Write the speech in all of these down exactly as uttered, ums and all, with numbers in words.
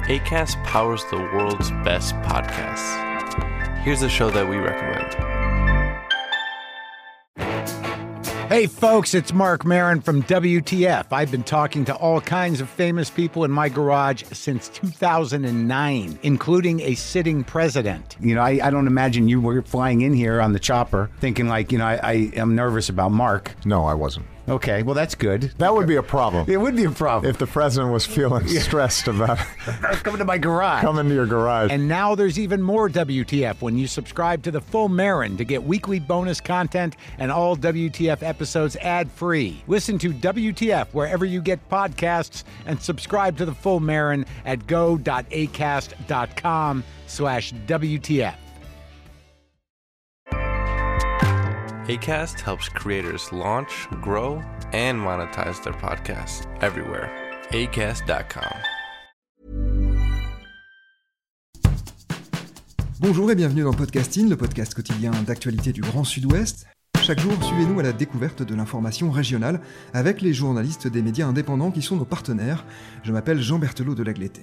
Acast powers the world's best podcasts. Here's a show that we recommend. Hey folks, it's Mark Maron from W T F. I've been talking to all kinds of famous people in my garage since two thousand nine, including a sitting president. You know, I, I don't imagine you were flying in here on the chopper thinking like, you know, I, I am nervous about Mark. No, I wasn't. Okay, well, that's good. That would be a problem. It would be a problem. If the president was feeling Yeah. stressed about Coming to my garage. coming to your garage. And now there's even more W T F when you subscribe to the full Maron to get weekly bonus content and all W T F episodes ad-free. Listen to W T F wherever you get podcasts and subscribe to the full Maron at go.acast.com slash WTF. Acast helps creators launch, grow, and monetize their podcasts everywhere. acast dot com. Bonjour et bienvenue dans Podcasting, le podcast quotidien d'actualité du Grand Sud-Ouest. Chaque jour, suivez-nous à la découverte de l'information régionale avec les journalistes des médias indépendants qui sont nos partenaires. Je m'appelle Jean Berthelot de Lagleté.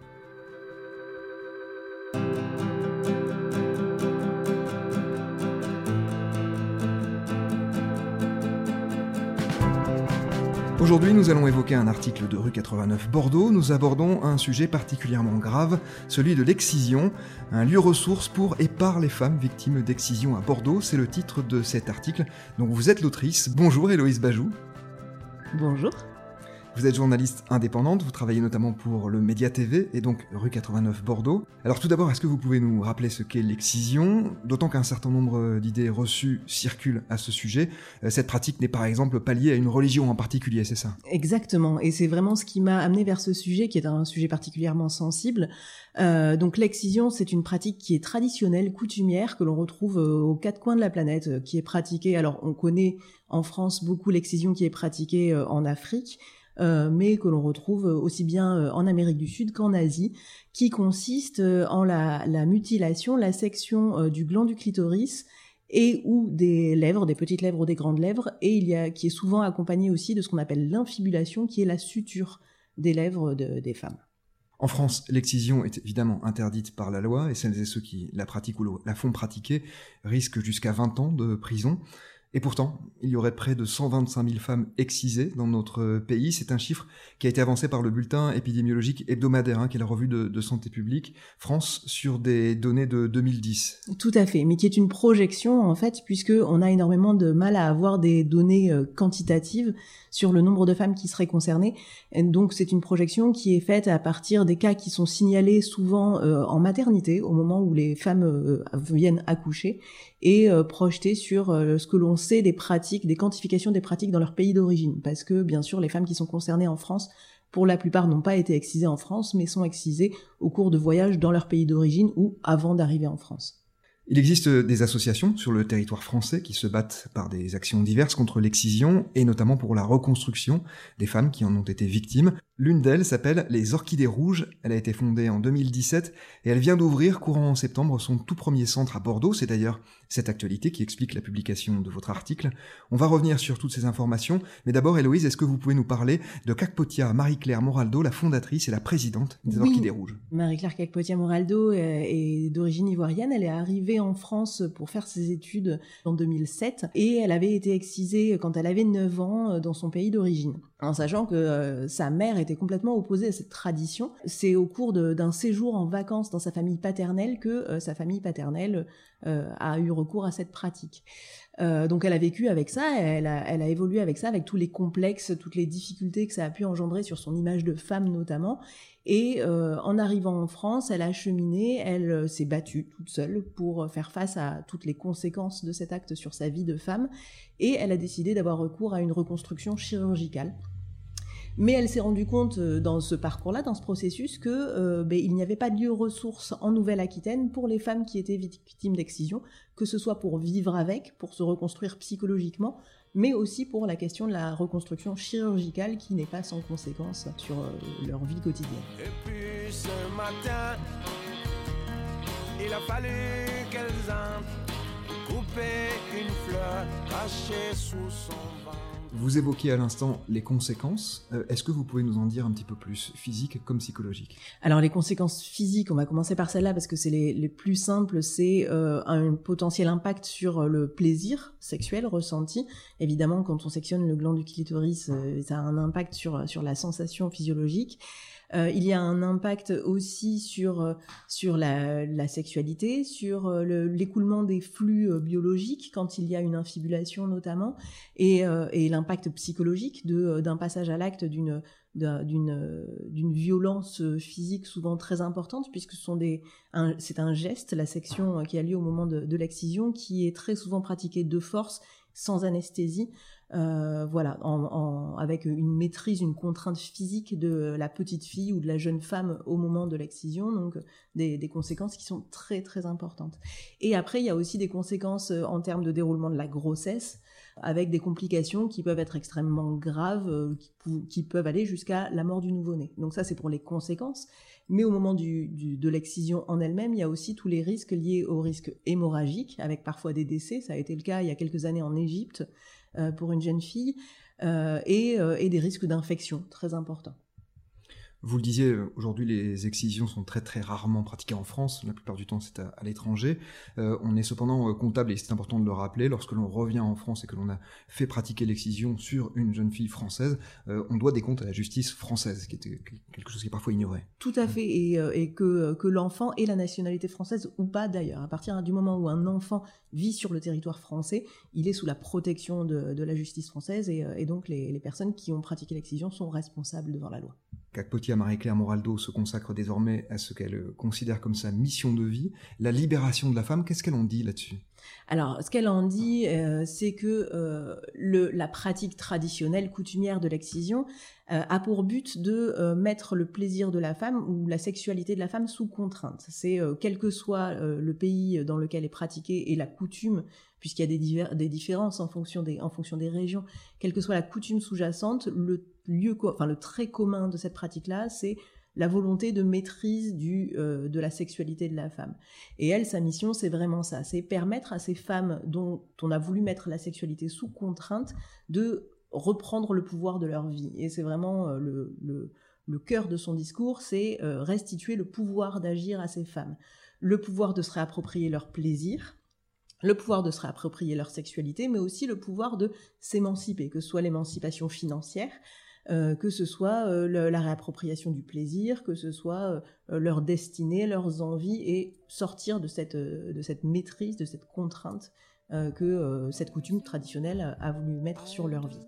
Aujourd'hui, nous allons évoquer un article de Rue quatre-vingt-neuf Bordeaux. Nous abordons un sujet particulièrement grave, celui de l'excision, un lieu ressource pour et par les femmes victimes d'excision à Bordeaux. C'est le titre de cet article. Donc vous êtes l'autrice. Bonjour Héloïse Bajou. Bonjour. Vous êtes journaliste indépendante, vous travaillez notamment pour le Média T V et donc Rue quatre-vingt-neuf Bordeaux. Alors tout d'abord, est-ce que vous pouvez nous rappeler ce qu'est l'excision ? D'autant qu'un certain nombre d'idées reçues circulent à ce sujet. Cette pratique n'est par exemple pas liée à une religion en particulier, c'est ça ? Exactement, et c'est vraiment ce qui m'a amené vers ce sujet, qui est un sujet particulièrement sensible. Euh, donc l'excision, c'est une pratique qui est traditionnelle, coutumière, que l'on retrouve aux quatre coins de la planète, qui est pratiquée, alors on connaît en France beaucoup l'excision qui est pratiquée en Afrique, Euh, mais que l'on retrouve aussi bien en Amérique du Sud qu'en Asie, qui consiste en la, la mutilation, la section euh, du gland du clitoris et ou des lèvres, des petites lèvres ou des grandes lèvres, et il y a qui est souvent accompagné aussi de ce qu'on appelle l'infibulation, qui est la suture des lèvres de, des femmes. En France, l'excision est évidemment interdite par la loi, et celles et ceux qui la pratiquent ou la font pratiquer risquent jusqu'à vingt ans de prison. Et pourtant, il y aurait près de cent vingt-cinq mille femmes excisées dans notre pays. C'est un chiffre qui a été avancé par le bulletin épidémiologique hebdomadaire, hein, qui est la revue de, de Santé publique France, sur des données de deux mille dix. Tout à fait, mais qui est une projection en fait, puisque on a énormément de mal à avoir des données euh, quantitatives sur le nombre de femmes qui seraient concernées. Et donc c'est une projection qui est faite à partir des cas qui sont signalés souvent euh, en maternité, au moment où les femmes euh, viennent accoucher, et euh, projetée sur euh, ce que l'on sait des pratiques, des quantifications des pratiques dans leur pays d'origine. Parce que, bien sûr, les femmes qui sont concernées en France, pour la plupart, n'ont pas été excisées en France, mais sont excisées au cours de voyages dans leur pays d'origine ou avant d'arriver en France. Il existe des associations sur le territoire français qui se battent par des actions diverses contre l'excision, et notamment pour la reconstruction des femmes qui en ont été victimes. L'une d'elles s'appelle les Orchidées Rouges. Elle a été fondée en deux mille dix-sept et elle vient d'ouvrir courant septembre son tout premier centre à Bordeaux. C'est d'ailleurs cette actualité qui explique la publication de votre article. On va revenir sur toutes ces informations, mais d'abord Héloïse, est-ce que vous pouvez nous parler de Cacpotia Marie-Claire Moraldo, la fondatrice et la présidente des Oui. Orchidées Rouges ? Marie-Claire Cacpotia Moraldo est d'origine ivoirienne. Elle est arrivée en France pour faire ses études en deux mille sept et elle avait été excisée quand elle avait neuf ans dans son pays d'origine. En sachant que euh, sa mère était complètement opposée à cette tradition. C'est au cours de, d'un séjour en vacances dans sa famille paternelle que euh, sa famille paternelle euh, a eu recours à cette pratique. Euh, donc elle a vécu avec ça, elle a, elle a évolué avec ça, avec tous les complexes, toutes les difficultés que ça a pu engendrer sur son image de femme notamment. Et euh, en arrivant en France, elle a cheminé, elle euh, s'est battue toute seule pour faire face à toutes les conséquences de cet acte sur sa vie de femme. Et elle a décidé d'avoir recours à une reconstruction chirurgicale. Mais elle s'est rendue compte euh, dans ce parcours-là, dans ce processus, que euh, ben, il n'y avait pas de lieu ressource en Nouvelle-Aquitaine pour les femmes qui étaient victimes d'excision, que ce soit pour vivre avec, pour se reconstruire psychologiquement, mais aussi pour la question de la reconstruction chirurgicale qui n'est pas sans conséquence sur euh, leur vie quotidienne. Et puis ce matin, il a fallu qu'elles entrent couper une fleur cachée sous son ventre. Vous évoquiez à l'instant les conséquences. Euh, est-ce que vous pouvez nous en dire un petit peu plus, physiques comme psychologiques ? Alors les conséquences physiques, on va commencer par celle-là parce que c'est les, les plus simples, c'est euh, un potentiel impact sur le plaisir sexuel ressenti. Évidemment, quand on sectionne le gland du clitoris, euh, ça a un impact sur, sur la sensation physiologique. Euh, il y a un impact aussi sur euh, sur la, la sexualité, sur euh, le, l'écoulement des flux euh, biologiques quand il y a une infibulation notamment, et, euh, et l'impact psychologique de d'un passage à l'acte d'une d'une d'une violence physique souvent très importante, puisque ce sont des un, c'est un geste, la section qui a lieu au moment de, de l'excision, qui est très souvent pratiqué de force, sans anesthésie. Euh, voilà, en, en, avec une maîtrise, une contrainte physique de la petite fille ou de la jeune femme au moment de l'excision, donc des, des conséquences qui sont très très importantes. Et après, il y a aussi des conséquences en termes de déroulement de la grossesse, avec des complications qui peuvent être extrêmement graves, qui, qui peuvent aller jusqu'à la mort du nouveau-né. Donc ça, c'est pour les conséquences. Mais au moment du, du, de l'excision en elle-même, il y a aussi tous les risques liés au risque hémorragique, avec parfois des décès. Ça a été le cas il y a quelques années en Égypte, euh, pour une jeune fille, euh, et, euh, et des risques d'infection très importants. Vous le disiez, aujourd'hui les excisions sont très très rarement pratiquées en France, la plupart du temps c'est à, à l'étranger. Euh, on est cependant comptable, et c'est important de le rappeler, lorsque l'on revient en France et que l'on a fait pratiquer l'excision sur une jeune fille française, euh, on doit des comptes à la justice française, qui était quelque chose qui est parfois ignoré. Tout à fait, et, et que, que l'enfant ait la nationalité française ou pas d'ailleurs. À partir du moment où un enfant vit sur le territoire français, il est sous la protection de, de la justice française, et, et donc les, les personnes qui ont pratiqué l'excision sont responsables devant la loi. Kakpotia Marie-Claire Moraldo se consacre désormais à ce qu'elle considère comme sa mission de vie, la libération de la femme. Qu'est-ce qu'elle en dit là-dessus ? Alors, ce qu'elle en dit, euh, c'est que euh, le, la pratique traditionnelle, coutumière de l'excision, euh, a pour but de euh, mettre le plaisir de la femme ou la sexualité de la femme sous contrainte. C'est, euh, quel que soit euh, le pays dans lequel est pratiquée et la coutume, puisqu'il y a des, divers, des différences en fonction des, en fonction des régions, quelle que soit la coutume sous-jacente, le lieu, enfin le trait commun de cette pratique-là, c'est la volonté de maîtrise du, euh, de la sexualité de la femme. Et elle, sa mission, c'est vraiment ça, c'est permettre à ces femmes dont on a voulu mettre la sexualité sous contrainte de reprendre le pouvoir de leur vie. Et c'est vraiment euh, le, le, le cœur de son discours, c'est euh, restituer le pouvoir d'agir à ces femmes. Le pouvoir de se réapproprier leur plaisir, le pouvoir de se réapproprier leur sexualité, mais aussi le pouvoir de s'émanciper, que ce soit l'émancipation financière, Euh, que ce soit euh, le, la réappropriation du plaisir, que ce soit euh, leur destinée, leurs envies, et sortir de cette, euh, de cette maîtrise, de cette contrainte euh, que euh, cette coutume traditionnelle a, a voulu mettre sur leur vie.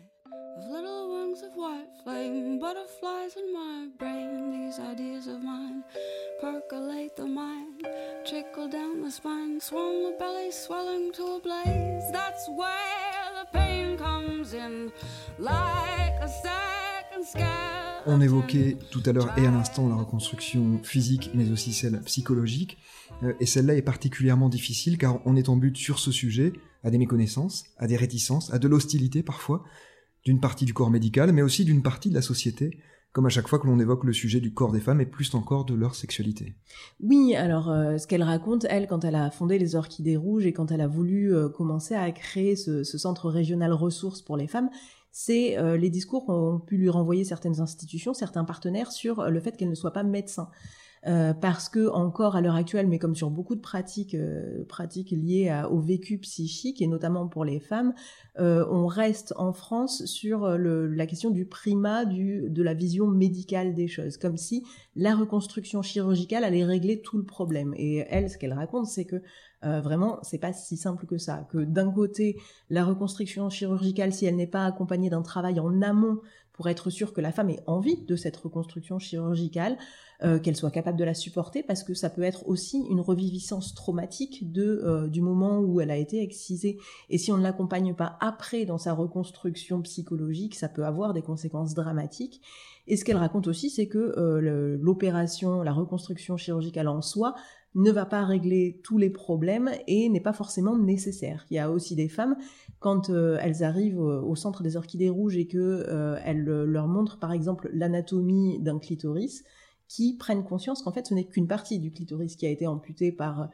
On évoquait tout à l'heure et à l'instant la reconstruction physique, mais aussi celle psychologique. Euh, et celle-là est particulièrement difficile car on est en but sur ce sujet à des méconnaissances, à des réticences, à de l'hostilité parfois, d'une partie du corps médical, mais aussi d'une partie de la société, comme à chaque fois que l'on évoque le sujet du corps des femmes et plus encore de leur sexualité. Oui, alors euh, ce qu'elle raconte, elle, quand elle a fondé les Orchidées Rouges et quand elle a voulu euh, commencer à créer ce, ce centre régional ressources pour les femmes, c'est euh, les discours qu'ont pu lui renvoyer certaines institutions, certains partenaires sur le fait qu'elle ne soit pas médecin. Euh, parce que encore à l'heure actuelle, mais comme sur beaucoup de pratiques, euh, pratiques liées à, au vécu psychique et notamment pour les femmes, euh, on reste en France sur le, la question du primat du, de la vision médicale des choses, comme si la reconstruction chirurgicale allait régler tout le problème. Et elle, ce qu'elle raconte, c'est que euh, vraiment, c'est pas si simple que ça. Que d'un côté, la reconstruction chirurgicale, si elle n'est pas accompagnée d'un travail en amont pour être sûr que la femme ait envie de cette reconstruction chirurgicale, euh, qu'elle soit capable de la supporter, parce que ça peut être aussi une reviviscence traumatique de, euh, du moment où elle a été excisée. Et si on ne l'accompagne pas après dans sa reconstruction psychologique, ça peut avoir des conséquences dramatiques. Et ce qu'elle raconte aussi, c'est que euh, le, l'opération, la reconstruction chirurgicale en soi, ne va pas régler tous les problèmes et n'est pas forcément nécessaire. Il y a aussi des femmes, quand euh, elles arrivent au, au centre des Orchidées Rouges et que euh, elles euh, leur montrent par exemple l'anatomie d'un clitoris, qui prennent conscience qu'en fait ce n'est qu'une partie du clitoris qui a été amputée par,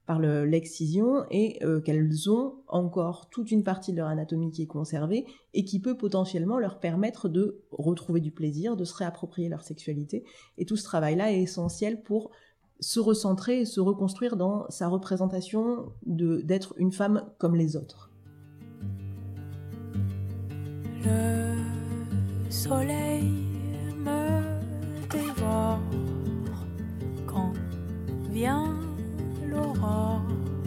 par le, l'excision et euh, qu'elles ont encore toute une partie de leur anatomie qui est conservée et qui peut potentiellement leur permettre de retrouver du plaisir, de se réapproprier leur sexualité. Et tout ce travail-là est essentiel pour se recentrer et se reconstruire dans sa représentation de, d'être une femme comme les autres. Le soleil me dévore quand vient l'aurore.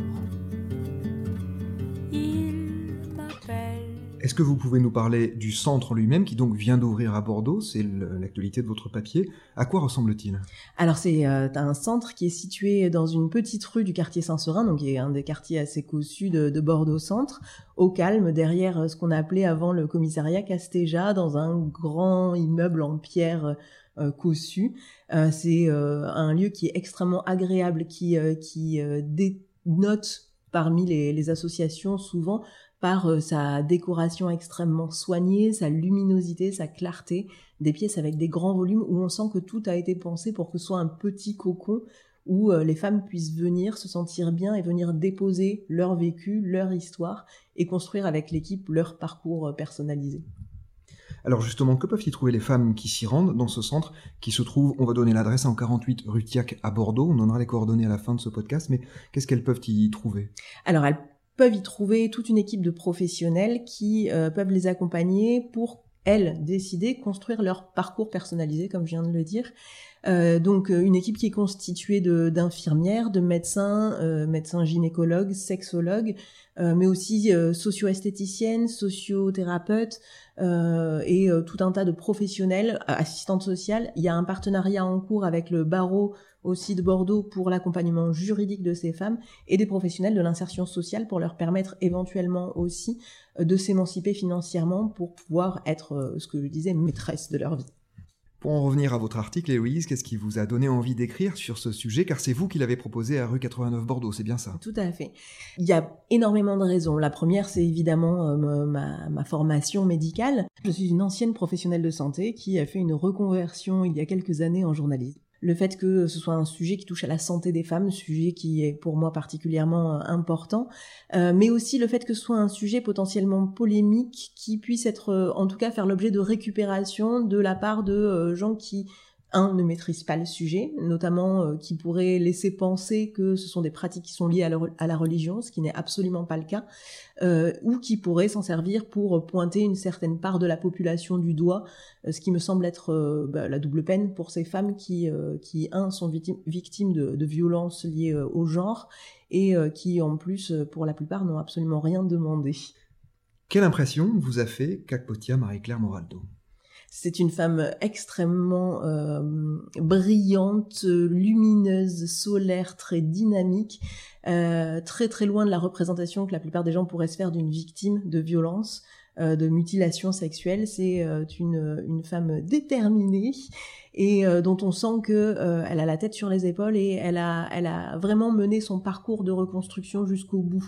Il m'appelle. Est-ce que vous pouvez nous parler du centre lui-même qui donc vient d'ouvrir à Bordeaux? C'est l'actualité de votre papier. À quoi ressemble-t-il? Alors c'est euh, un centre qui est situé dans une petite rue du quartier Saint-Seurin, donc qui est un des quartiers assez cossus de, de Bordeaux-Centre, au calme, derrière ce qu'on appelait avant le commissariat Castéja, dans un grand immeuble en pierre euh, cossu. Euh, c'est euh, un lieu qui est extrêmement agréable, qui, euh, qui euh, dénote parmi les, les associations souvent par euh, sa décoration extrêmement soignée, sa luminosité, sa clarté, des pièces avec des grands volumes où on sent que tout a été pensé pour que ce soit un petit cocon où euh, les femmes puissent venir se sentir bien et venir déposer leur vécu, leur histoire et construire avec l'équipe leur parcours euh, personnalisé. Alors justement, que peuvent y trouver les femmes qui s'y rendent dans ce centre qui se trouve, on va donner l'adresse, en quarante-huit rue Thiac à Bordeaux, on donnera les coordonnées à la fin de ce podcast, mais qu'est-ce qu'elles peuvent y trouver? Alors elles peuvent y trouver toute une équipe de professionnels qui euh, peuvent les accompagner pour, elles, décider, construire leur parcours personnalisé, comme je viens de le dire. Euh, donc une équipe qui est constituée de, d'infirmières, de médecins, euh, médecins gynécologues, sexologues, euh, mais aussi euh, socio-esthéticiennes, sociothérapeutes euh, et euh, tout un tas de professionnels, assistantes sociales. Il y a un partenariat en cours avec le barreau aussi de Bordeaux pour l'accompagnement juridique de ces femmes et des professionnels de l'insertion sociale pour leur permettre éventuellement aussi de s'émanciper financièrement pour pouvoir être, ce que je disais, maîtresse de leur vie. Pour en revenir à votre article, Héloïse, qu'est-ce qui vous a donné envie d'écrire sur ce sujet? Car c'est vous qui l'avez proposé à rue quatre-vingt-neuf Bordeaux, c'est bien ça? Tout à fait. Il y a énormément de raisons. La première, c'est évidemment euh, ma, ma formation médicale. Je suis une ancienne professionnelle de santé qui a fait une reconversion il y a quelques années en journalisme. Le fait que ce soit un sujet qui touche à la santé des femmes, sujet qui est pour moi particulièrement important, euh, mais aussi le fait que ce soit un sujet potentiellement polémique qui puisse être, euh, en tout cas, faire l'objet de récupération de la part de euh, gens qui, un, ne maîtrisent pas le sujet, notamment euh, qui pourraient laisser penser que ce sont des pratiques qui sont liées à la, à la religion, ce qui n'est absolument pas le cas, euh, ou qui pourraient s'en servir pour pointer une certaine part de la population du doigt, euh, ce qui me semble être euh, bah, la double peine pour ces femmes qui, euh, qui un, sont victimes, victimes de, de violences liées euh, au genre, et euh, qui, en plus, euh, pour la plupart, n'ont absolument rien demandé. Quelle impression vous a fait Kakpotia Marie-Claire Moraldo? C'est une femme extrêmement euh, brillante, lumineuse, solaire, très dynamique, euh, très très loin de la représentation que la plupart des gens pourraient se faire d'une victime de violence, euh, de mutilation sexuelle. C'est euh, une, une femme déterminée et euh, dont on sent que euh, elle a la tête sur les épaules et elle a, elle a vraiment mené son parcours de reconstruction jusqu'au bout.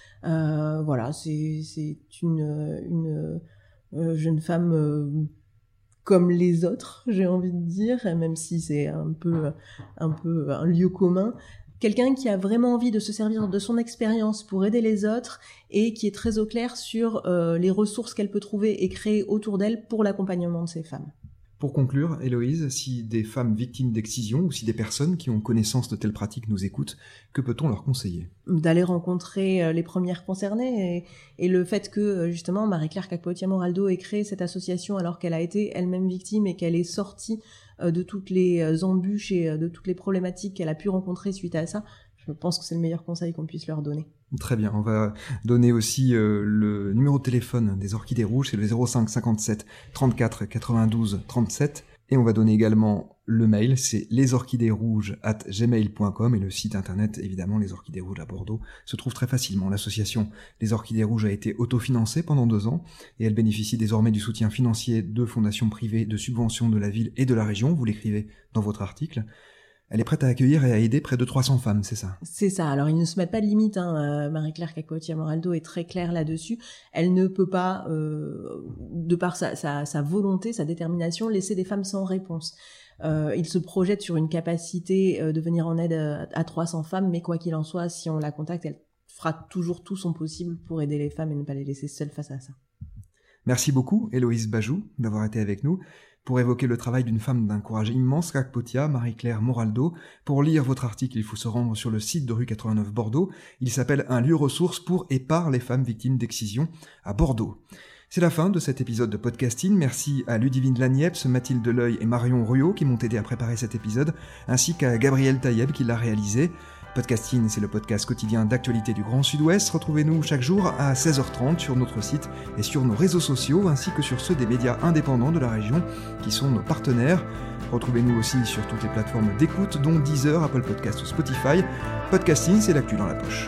Euh, voilà, c'est, c'est une, une euh, jeune femme euh, comme les autres, j'ai envie de dire, même si c'est un peu, un peu un lieu commun. Quelqu'un qui a vraiment envie de se servir de son expérience pour aider les autres et qui est très au clair sur euh, les ressources qu'elle peut trouver et créer autour d'elle pour l'accompagnement de ces femmes. Pour conclure, Héloïse, si des femmes victimes d'excision ou si des personnes qui ont connaissance de telles pratiques nous écoutent, que peut-on leur conseiller? D'aller rencontrer les premières concernées et, et le fait que, justement, Marie-Claire Kakpotia Moraldo ait créé cette association alors qu'elle a été elle-même victime et qu'elle est sortie de toutes les embûches et de toutes les problématiques qu'elle a pu rencontrer suite à ça, je pense que c'est le meilleur conseil qu'on puisse leur donner. Très bien, on va donner aussi euh, le numéro de téléphone des Orchidées Rouges, c'est le zéro cinq cinquante-sept trente-quatre quatre-vingt-douze trente-sept, et on va donner également le mail, c'est lesorchidesrouges arobase gmail point com, et le site internet, évidemment, Les Orchidées Rouges à Bordeaux, se trouve très facilement. L'association Les Orchidées Rouges a été autofinancée pendant deux ans, et elle bénéficie désormais du soutien financier de fondations privées, de subventions de la ville et de la région, vous l'écrivez dans votre article. Elle est prête à accueillir et à aider près de trois cents femmes, c'est ça? C'est ça. Alors, ils ne se mettent pas de limite. Hein. Euh, Marie-Claire Cacotia-Moraldo est très claire là-dessus. Elle ne peut pas, euh, de par sa, sa, sa volonté, sa détermination, laisser des femmes sans réponse. Euh, il se projette sur une capacité euh, de venir en aide à, à trois cents femmes, mais quoi qu'il en soit, si on la contacte, elle fera toujours tout son possible pour aider les femmes et ne pas les laisser seules face à ça. Merci beaucoup, Héloïse Bajou, d'avoir été avec nous. Pour évoquer le travail d'une femme d'un courage immense, Cacotia, Marie-Claire Moraldo. Pour lire votre article, il faut se rendre sur le site de Rue quatre-vingt-neuf Bordeaux. Il s'appelle « Un lieu ressource pour et par les femmes victimes d'excision à Bordeaux ». C'est la fin de cet épisode de Podcasting. Merci à Ludivine Laniepce, Mathilde Deleuil et Marion Ruot qui m'ont aidé à préparer cet épisode, ainsi qu'à Gabriel Taïeb qui l'a réalisé. Podcasting, c'est le podcast quotidien d'actualité du Grand Sud-Ouest. Retrouvez-nous chaque jour à seize heures trente sur notre site et sur nos réseaux sociaux, ainsi que sur ceux des médias indépendants de la région, qui sont nos partenaires. Retrouvez-nous aussi sur toutes les plateformes d'écoute, dont Deezer, Apple Podcasts ou Spotify. Podcasting, c'est l'actu dans la poche.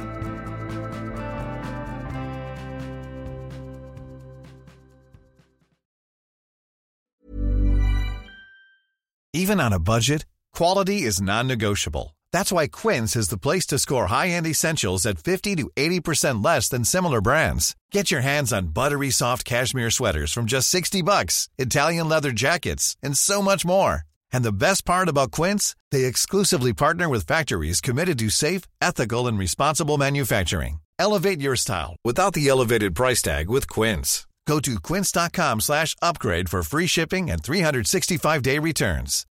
Even on a budget, quality is non-negotiable. That's why Quince is the place to score high-end essentials at fifty to eighty percent less than similar brands. Get your hands on buttery soft cashmere sweaters from just sixty bucks, Italian leather jackets, and so much more. And the best part about Quince, they exclusively partner with factories committed to safe, ethical, and responsible manufacturing. Elevate your style without the elevated price tag with Quince. Go to quince.com slash upgrade for free shipping and three sixty-five day returns.